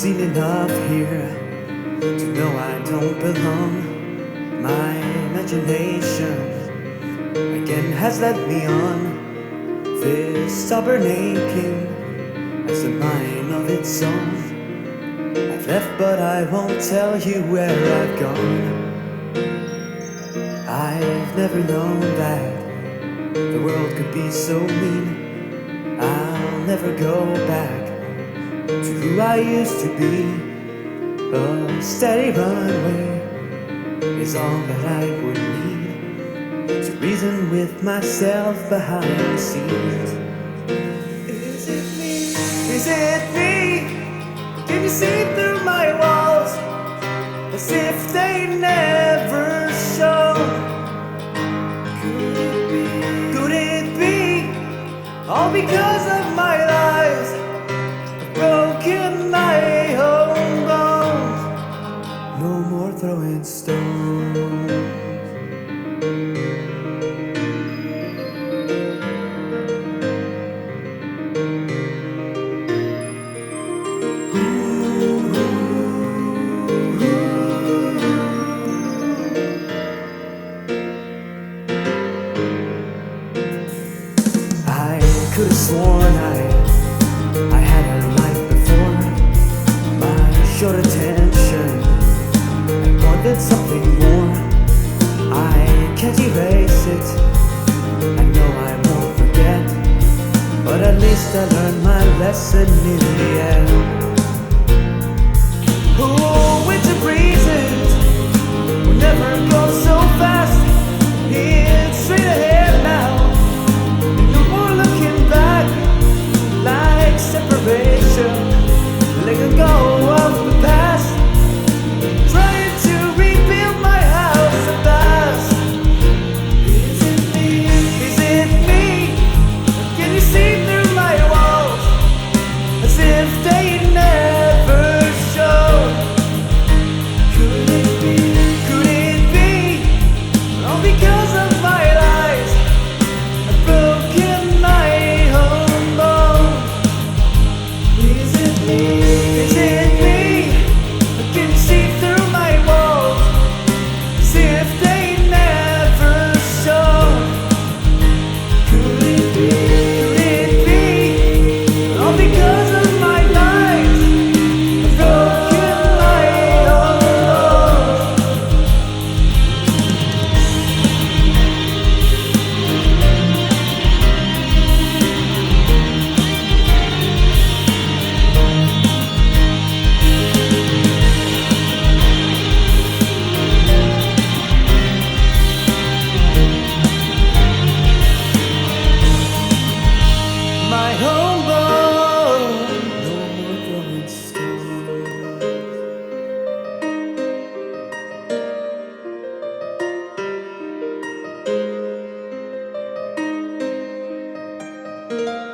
seen enough here to know I don't belong. My imagination again has led me on this stubborn aching as a mine of its own. I've left but I won't tell you where I've gone. I've never known that the world could be so mean. I'll never go back to who I used to be. A steady runway is all that I would need to reason with myself behind the scenes. Is it me? Is it me? Can you see through my walls as if they never show? Could it be all because of my lies? I've broken my own bones. No more throwing stones. I could have sworn I had a life before my short attention. I wanted something more. I can't erase it. I know I won't forget, but at least I learned my lesson in the end. Oh, winter breezes will never go so fast. It's straight ahead now. Like separation, letting go of the past, trying to rebuild my house at last. Is it me? Is it me? Can you see through my walls as if they never showed? Could it be? Could it be? All because of my lies, I've broken my own bones. Is it me? Is it me? Can you see through my walls as if they never showed? Could it be? Could it be? All because of my lies, I've broken my own my home bone. No more throwing stones.